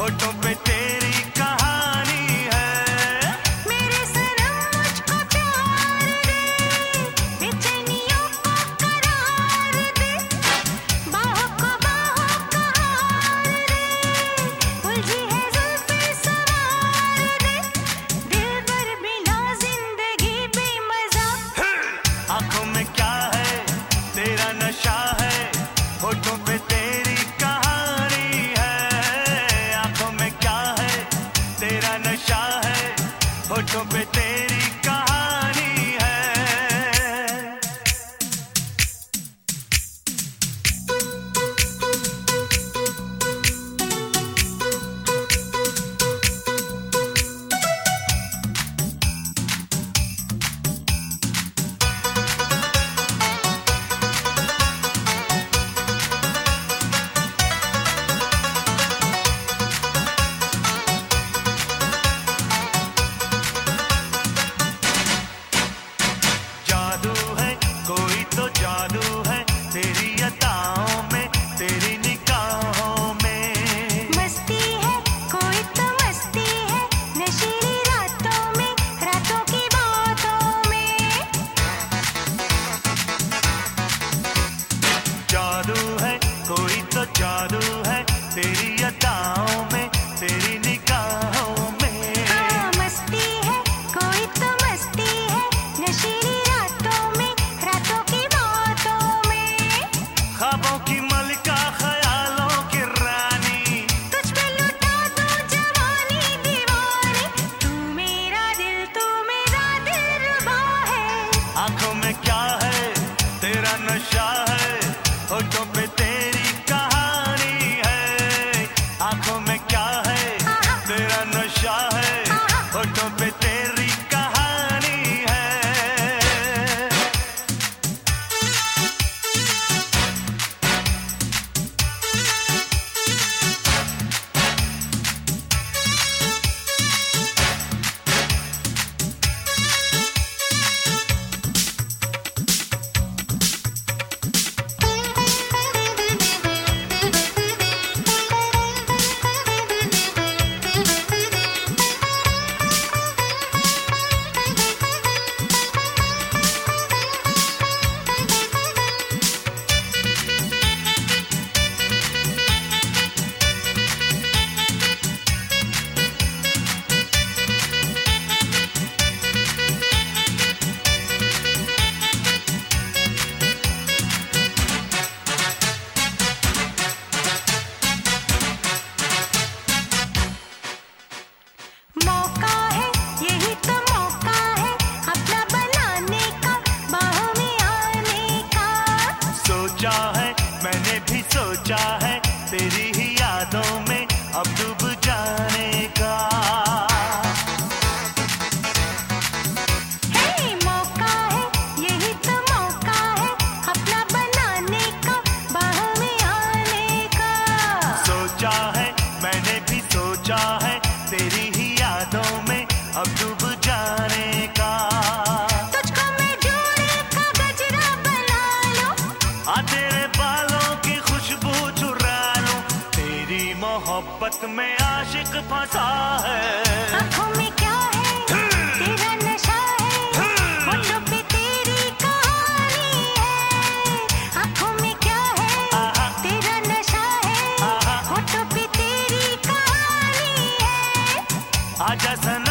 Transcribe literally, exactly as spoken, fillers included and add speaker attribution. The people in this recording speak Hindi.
Speaker 1: होठों पे तेरी कहानी है।
Speaker 2: मेरे सनम मुझको प्यार दे, बेचैनियों को करार दे, बाहों को बाहों का हार दे, उलझी है जुल्फे सवार दे, दिल पर बिना जिंदगी बेमज़ा।
Speaker 1: आंखों में क्या है तेरा नशा है, होठों पे तेरी कहानी है। आंखों में क्या है तेरा नशा है, होठों पे तेरी कहानी है। जादू है कोई तो जादू है तेरी अदाओं में, तेरी निगाहों में।
Speaker 2: मस्ती है कोई तो मस्ती है, नशीली रातों में, रातों की बातों में।
Speaker 1: जादू है कोई तो जादू है तेरी अदाओं में, तेरी निगाहों में।
Speaker 2: हाँ, मस्ती है कोई तो मस्ती है, नशीली रातों में, रातों की बातों में।
Speaker 1: ख्वाबों की मलिका ख्यालों की रानी,
Speaker 2: तुझ पे लुटा दूं जवानी दीवानी, तू मेरा दिल तू मेरा दिलरुबा है।
Speaker 1: आंखों में क्या है तेरा नशा है, होठों पे तेरी कहानी है। आंखों में क्या है तेरा नशा है, होठों पे तेरी कहानी है।
Speaker 2: मौका है यही तो मौका है, अपना बनाने का, बाहों में आने का।
Speaker 1: सोचा है मैंने भी सोचा है, तेरी ही यादों में अब डूब जाने का।
Speaker 2: हे मौका है यही तो मौका है, अपना बनाने का, बाहों में आने का।
Speaker 1: सोचा है मैंने भी सोचा है, तेरी ही यादों में अब डूब जाने का।
Speaker 2: तुझको मैं जोड़े का गजरा बना लूं,
Speaker 1: आ तेरे बालों की खुशबू चुरा लूं, तेरी मोहब्बत में आशिक फंसा है।
Speaker 2: आँखों में क्या है तेरा नशा है, होठों पे तेरी कहानी है। आँखों में क्या है तेरा नशा है, होठों पे तेरी कहानी है।
Speaker 1: आजा सनम